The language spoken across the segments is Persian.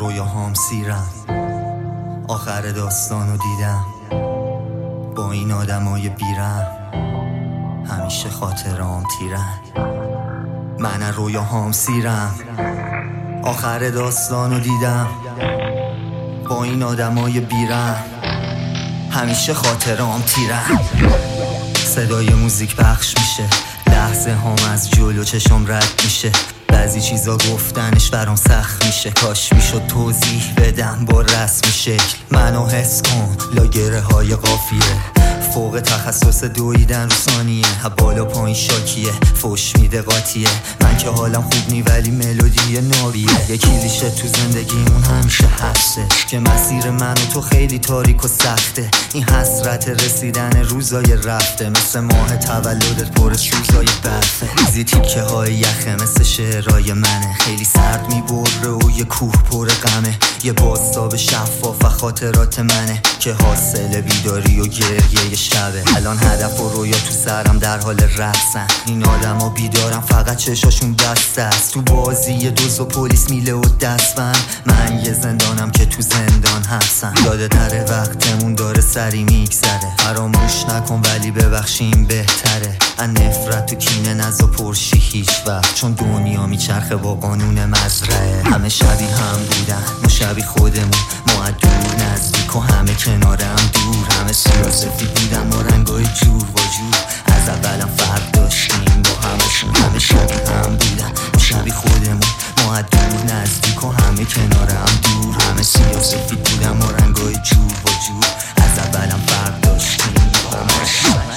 رویاهام سیرم، آخر داستانو دیدم با این آدمای بیرم، همیشه خاطرام تیرن. من رویاهام سیرم، آخر داستانو دیدم با این آدمای بیرم، همیشه خاطرام تیرن. صدای موزیک پخش میشه، لحظه هم از جلو چشم رد میشه، بعضی چیزا گفتنش برام سخت میشه، کاش میشد توضیح بدم با رسم شکل. منو حس کن لاگره های قافیه، فوق تخصص دویدن رو ثانیه، بالا پایین شاکیه، فوش میده قاطیه. من که حالم خوب نی ولی ملودی نابیه، یه کلیشه تو زندگیمون همیشه هسته که مسیر من و تو خیلی تاریک و سخته. این حسرت رسیدن روزای رفته، مثل ماه تولدت پر از روزای برفه. ریزی تیکه های یخه مثل شعرهای منه، خیلی سرد میبره و یه کوه پر غمه. یه بازتاب شفاف و خاطرات منه که حاصل بیداری و گریه شبه. الان هدف و رویا تو سرم در حال رقصن، این آدم ها بیدارم فقط چشاشون بسته است. تو بازی دوز و پلیس میله و دستبند، من یه زندانم که تو زندان حبسم. یاده نره وقتمون داره سری میگذره، فراموش نکن ولی ببخشیم بهتره. ان نفرت و کینه نزا پرشی هیچ وقت، چون دنیا میچرخه با قانون مزرعه. همه شبیه هم بودن ما شبیه خودمون، ما دور نزدیک و همه کنارم دور. همه سیاسفید بودن ما رنگای جور و جور، از اولم فرق داشتیم با همشون. همه شبیه هم بودن ما شبیه خودمون، ما دور نزدیک و همه کنارم دور. همه سیاسفید بودن ما رنگای جور و جور، از اولم فرق داشتیم با همشون.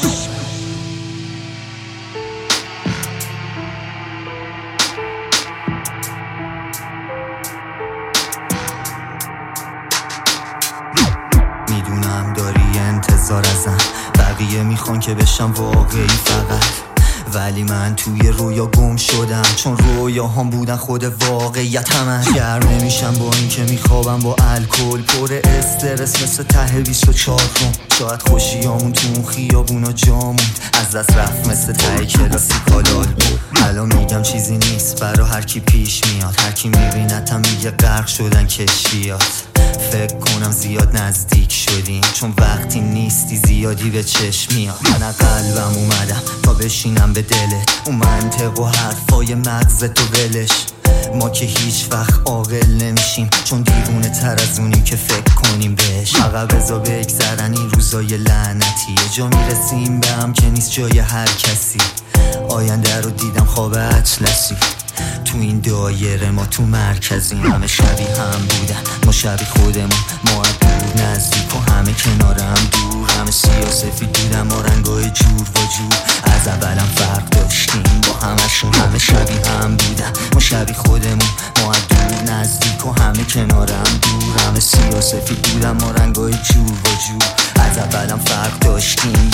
میدونم داری انتظار ازم، بقیه میخوان که بشم واقعی فقط، ولی من توی رویا گم شدم، چون رویا هم بودن خود واقعیت همه. گرم نمیشم با این که میخوابم با الکل، پر استرس مثل ته 24 روم. شاید خوشیامون تو اون خیابونا جاموند، از دست رفت مثل ته کلاسیکالال بود. الان میگم چیزی نیست برا هر کی پیش میاد، هر کی میبینتم میگه غرق شدن کشتیات. فکر کنم زیاد نزدیک شدیم، چون وقتی نیستی زیادی به چشم میاد. من قلبم اومدم تا بشینم به دلت، اون منطق و حرفای مغزت و ولش. ما که هیچ وقت عاقل نمیشیم، چون دیوونه تر از اونیم که فکر کنیم بهش. فقط بذار بگذرن این روزای لعنتی، یه جا میرسیم به هم که نیست جای هر کسی. آینده رو دیدم خواب اطلسی، تو این دایره ما تو مرکزیم. همه شبیه هم بودن ما شبیه خودمون، ما دور نزدیک و همه کنارم دور. همه سیاسفید بودن ما رنگای جور و جور، از اولم فرق داشتیم با همشون. همه شبیه هم بودن ما شبیه خودمون، ما دور نزدیک و همه کنارم دور. همه سیاسفید بودن ما رنگای جور و جور، از اولم فرق داشتیم